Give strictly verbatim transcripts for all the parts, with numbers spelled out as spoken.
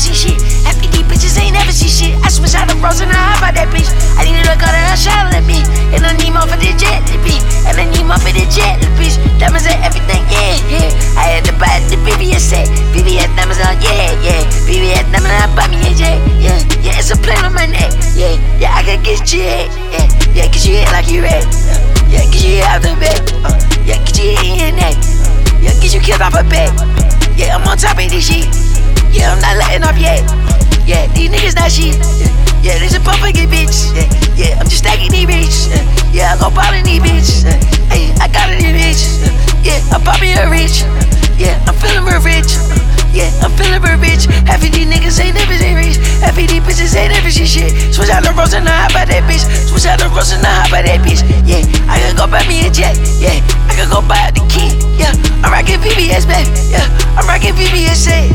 see shit. Half of these bitches ain't never see shit. I switch out the rose and I hop out that bitch. I need to look out and I shout at me. And I need more for the jet, bitch. And I need more for the jet, bitch. Diamonds and everything, yeah, yeah. I had to buy the B B S set. B B S diamonds on, yeah, yeah. B B S diamonds on, buy me a jet, yeah. Yeah, it's a plane on my neck, yeah. Yeah, I can get you head, yeah. Yeah, get you head like you red. Yeah, get you head out the bed. Uh, yeah, get you head in your neck. Yeah, get you killed off a bed. Yeah, I'm on top of this shit. Yeah, I'm not letting off yet. Yeah, these niggas not shit. Yeah, yeah, this a public bitch. Yeah, yeah, I'm just stacking these bitch. Yeah, I go ballin' these bitch. Hey, I got it, these bitch. Yeah, I'm poppin' her rich. Yeah, I'm feeling real rich. Yeah, I'm feeling real rich. Half of these niggas ain't never seen rich. Half of these bitches ain't never seen shit. Switch out the rose and I hop out that bitch. Switch out the rose and I hop out that bitch. Yeah, I can go buy me a jet. Yeah, I can go buy the key. Yeah, I'm rockin' V B S, baby. Yeah, I'm rockin' V B S, yeah.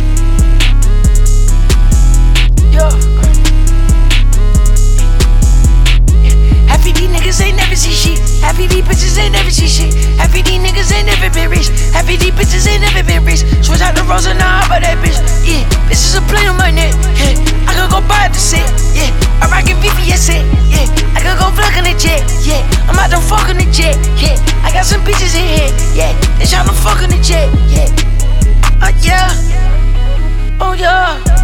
Yo. Half of these niggas ain't never see shit. Half of these bitches ain't never see shit. Half of these niggas ain't never been rich. Half of these bitches ain't never been rich. Switch out the rose and I hop out that bitch. Yeah, this is a plane on my neck. Yeah, I can go buy the set. Yeah, I'm rockin' V B S, yeah. I can go vlog on the jet. Yeah, I'm out there fucking the jet. Yeah, I got some bitches in here. Yeah, they tryna fuck on the jet. Yeah, uh, yeah, oh yeah.